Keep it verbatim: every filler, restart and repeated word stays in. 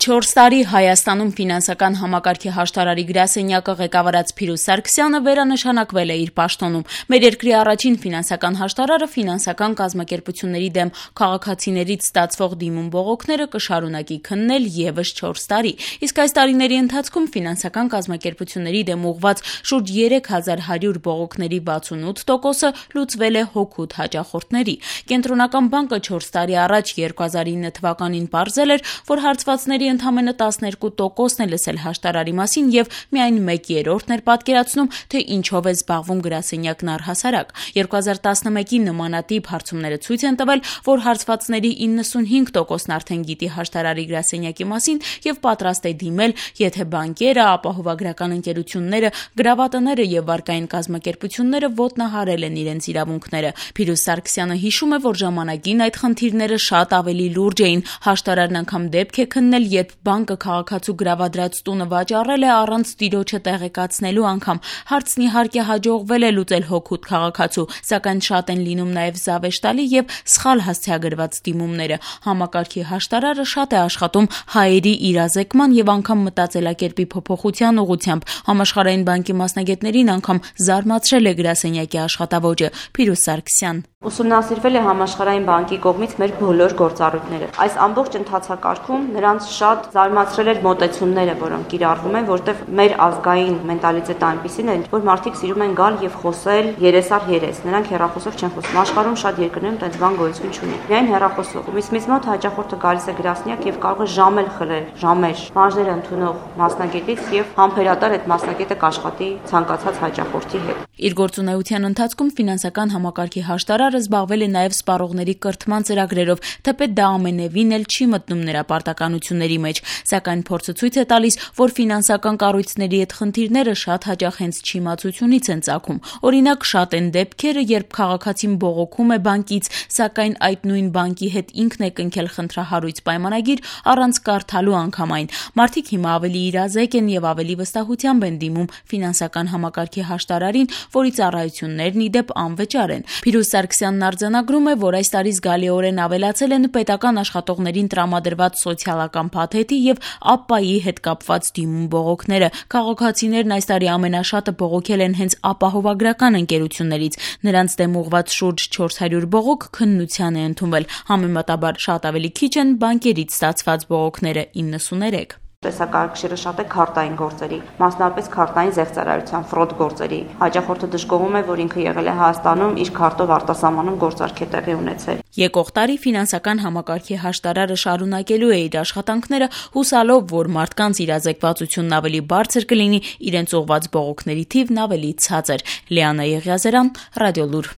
Չորս տարի Հայաստանում ֆինանսական համակարգի հաշտարարի գրասենյակը ղեկավարած Փիրուզ Սարգսյանը վերանշանակվել է իր պաշտոնում։ Մեր երկրի առաջին ֆինանսական հաշտարարը ֆինանսական կազմակերպությունների դեմ քաղաքացիներից ստացվող դիմում բողոքները կշարունակի քննել ևս չորս տարի։ Իսկ այս տարիների ընթացքում ֆինանսական կազմակերպությունների դեմ ուղղված շուրջ երեք հազար հարյուր բողոքների վաթսունութ տոկոսը լուծվել է հօգուտ հաճախորդների։ Կենտրոնական բանկը չորս տարի առաջ երկու հազար ինը թվականին պարզել էր, որ հարցվածների ընդամենը տասներկու տոկոսն է լսել հաշտարարի մասին եւ միայն մեկ երրորդն էր պատկերացնում, թե ինչով է զբաղվում գրասենյակն առհասարակ։ երկու հազար տասնմեկին նմանատիպ հարցումները ցույց են տվել, որ հարցվածների իննսունհինգ տոկոսն արդեն գիտի հաշտարարի գրասենյակի մասին եւ պատրաստ է դիմել, եթե բանկերը, ապահովագրական ընկերությունները, գրավատները եւ վարկային կազմակերպությունները ոտնահարել են իրենց իրավունքները։ Փիրուզ Սարգսյանը հիշում է, որ ժամանակին այդ խնդիրները շատ ավելի լուրջ էին։ Հաշտարարն անգամ դեպք է քննել, երբ բանկը քաղաքացու գրավադրած տունը վաճառել է առանց տիրոջը տեղեկացնելու անգամ։ Հարցն իհարկե հաջողվել է լուծել հօգուտ քաղաքացու, սակայն շատ են լինում նաև զավեշտալի եւ սխալ հասցեագրված դիմումները։ Համակարգի հաշտարարը շատ է աշխատում հայերի իրազեկման եւ անգամ մտածելակերպի փոփոխության ուղղությամբ։ Համաշխարհային բանկի մասնագետներին անգամ զարմացրել է գրասենյակի աշխատավոճը։ Փիրուզ Սարգսյան. Ուսումնասիրվել է համաշխարհային բանկի կողմից մեր բոլոր գործառույթները։ Այս ամբողջ ընթացակարգում նրանց շատ զարմացրել էր մոտեցումները, որոնք կիրառվում են, որտեղ մեր ազգային մենտալիտետը այնպեսին է, որ մարդիկ սիրում են գալ եւ խոսել երես առ երես։ Նրանք հեռախոսով չեն խոսում։ Աշխարհում շատ երկրներում այդպես բան գոյություն չունի։ Միայն հեռախոսով։ Ումից մեզ մոտ հաճախորդը գալիս է գրասենյակ եւ կարող է ժամեր խլել, ժամեր, բաժներ ընդունող մասնագետից եւ համբերատար այդ մասնագետը կաշխատի ցանկացած հաճախորդի հետ։ Իր գործունեության ընթացքում ֆինանսական համակարգի հաշտարարը զբաղվել է նաև սպառողների կրթման ծրագրերով, թեպետ դա ամենևին էլ չի մտնում նրա պարտականությունների մեջ, սակայն փորձը ցույց է տալիս, որ ֆինանսական կառույցների այդ խնդիրները շատ հաճախ հենց չիմացությունից են ծագում։ Օրինակ, շատ են դեպքերը, երբ քաղաքացին բողոքում է բանկից, սակայն այդ նույն բանկի հետ ինքն է կնքել խնդրահարույց պայմանագիր առանց կարդալու անգամ այն։ Մարդիկ հիմա ավելի իրազեկ են եւ ավելի վստահությամբ են դիմում ֆինանսական համակարգի հաշտարարին, որի ծառայություններն ի դեպ անվճար են։ Փիրուզ Սարգսյանն արձանագրում է, որ այս տարի զգալիորեն ավելացել են պետական աշխատողներին տրամադրված սոցիալական փաթեթի եւ ԱՊՊԱ-ի հետ կապված դիմում բողոքները։ Քաղաքացիներն այս տարի ամենաշատը բողոքել են հենց ապահովագրական ընկերություններից։ Նրանց դեմ ուղղված շուրջ չորս հարյուր բողոք քննության է ընդունվել։ Համեմատաբար շատ ավելի քիչ են բանկերից ստացված բողոքները՝ իննսուներեք։ Տեսակարգշիռը շատ է քարտային գործերի, մասնավորապես քարտային զեղծարարության ֆրոդ գործերի։ Հաճախորդը դժգոհում է, որ ինքը եղել է Հայաստանում, իր քարտով արտասահմանում գործարք է տեղի ունեցել։ Եկող տարի ֆինանսական համակարգի հաշտարարը շարունակելու է իր աշխատանքները, հուսալով, որ մարդկանց իրազեկվածությունն ավելի բարձր կլինի, իրենց ուղղված բողոքների թիվն ավելի ցածր։ Լիանա Եղիազարյան, Ռադիոլուր։